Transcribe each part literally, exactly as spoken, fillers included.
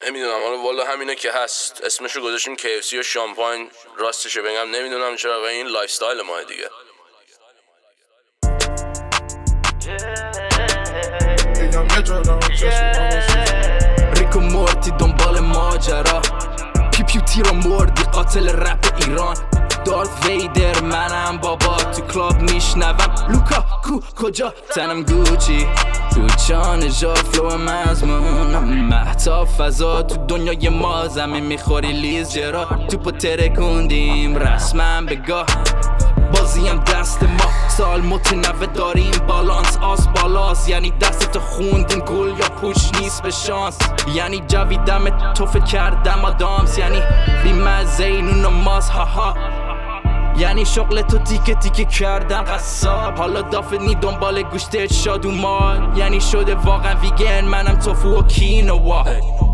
نمیدونم حالا والا همینه که هست، اسمشو گذاشتیم کی اف سی و شامپاین. راستشو بگم نمیدونم چرا، و این لایف استایل ما دیگه. ریک و مورتی دنبال ماجرا، پیو پیو تیر و مردی قاتل رپ ایران. دارت ویدر منم بابا، تو کلاب میشنوم لوکا کو کجا، تنم گوچی تو چان جا، فلو مزمونم محتاب فضا، تو دنیای ما زمین میخوری لیز جرا. تو پا ترکوندیم رسما بگاه، بازیم دست ما، سال متنوع داریم بالانس آس بالاست. یعنی دستتو خوندیم گل یا پوش نیست به شانس، یعنی جویدم توفه کردم آدامس، یعنی بیمزه اینون و ماز هاها، یعنی شغل تو تیکه تیکه کردن قصاب. حالا دافنی دنبال گوشت شاد و مال، یعنی شده واقعا ویگن منم توفو و کینوا.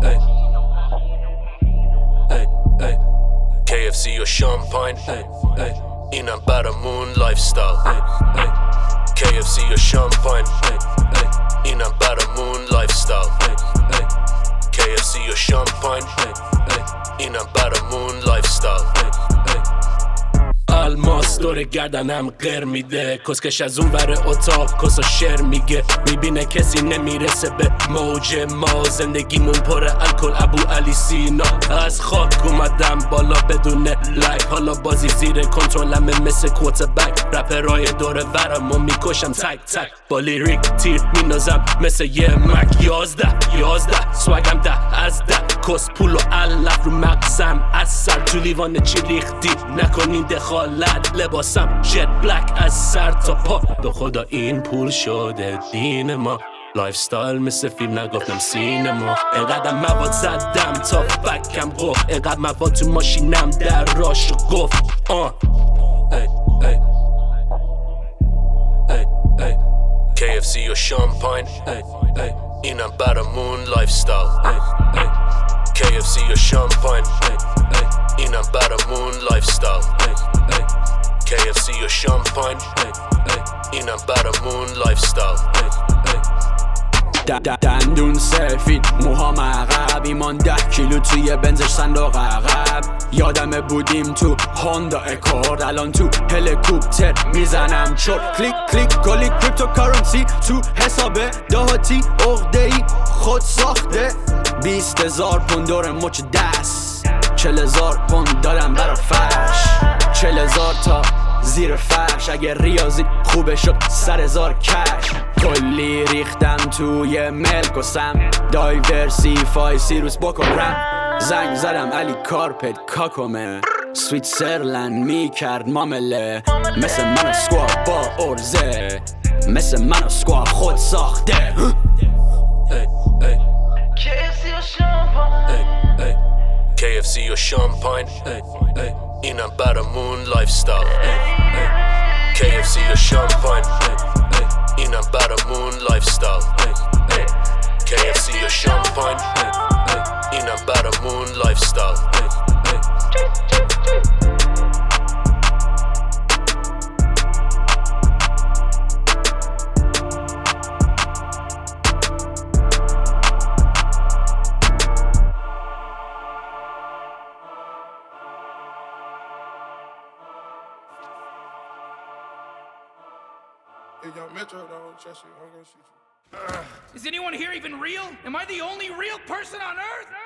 کی اف سی و شامپاین اینم برامون لایف استایل. کی اف سی و شامپاین اینم برامون لایف استایل. کی اف سی و شامپاین اینم برامون لایف استایل. الماس دور گردنم غیر میده، کسکش از اون ور اتاق کسا شعر میگه. میبینه کسی نمیرسه به موج ما، زندگیمون پر الکل ابو علی سینا. از خاک اومدم بالا بدون لایک، حالا بازی زیر کنترلمه مثل کوت بک. رپرای دور ورمو میکشم تک تک، با لیریک تیر مینازم مثل یه مک. یازده یازده سوگم ده از ده، کس پول و علف رو مغزم از سر. تو لیوان چی ریختی نکنین دخالت، لباسم جت بلک از سر تا پا. به خدا این پول شده دین ما، لایف استایل مثل فیلم نگفتم سینما. اینقدر مواد زدم تا فکم گفت، اینقدر مواد تو ماشینم در راش گفت. آه ای ای ای ای کی اف سی و شامپاین اینم برامون لایف استایل. کی اف سی و شامپاین اینم برامون لایف استایل. کی اف سی و شامپاین اینم برامون لایف استایل. دندون سفید موهام عقب، ایمان ده کیلو توی بنزش صندوق عقب. یادمه بودیم تو هوندا اکورد، الان تو هلیکوپتر میزنم چرت. کلیک کلیک کلی کریپتوکارنسی تو حساب دهاتی، عقده‌ای خود ساخته. بیست هزار پوند دور مچ دست، چل هزار پوند دادم برا فرش. چل هزار تا زیر فرش، اگه ریاضی خوبه شد سر هزار کش. کلی ریختم توی ملک و سم، دایورسیفای سیروس بکنم. زنگ زدم علی کارپت کاکومه، سویتزرلند میکرد مامله. مثل من سکوا با ارزه، مثل من سکوا خود ساخته. کی اف سی و شامپاین اینم برامون لایف استایل. کی اف سی و شامپاین اینم برامون لایف استایل. کی اف سی و شامپاین اینم برامون لایف استایل. Hey, yo, Metro, dog, trust you. I'm gonna shoot you. Is anyone here even real? Am I the only real person on earth?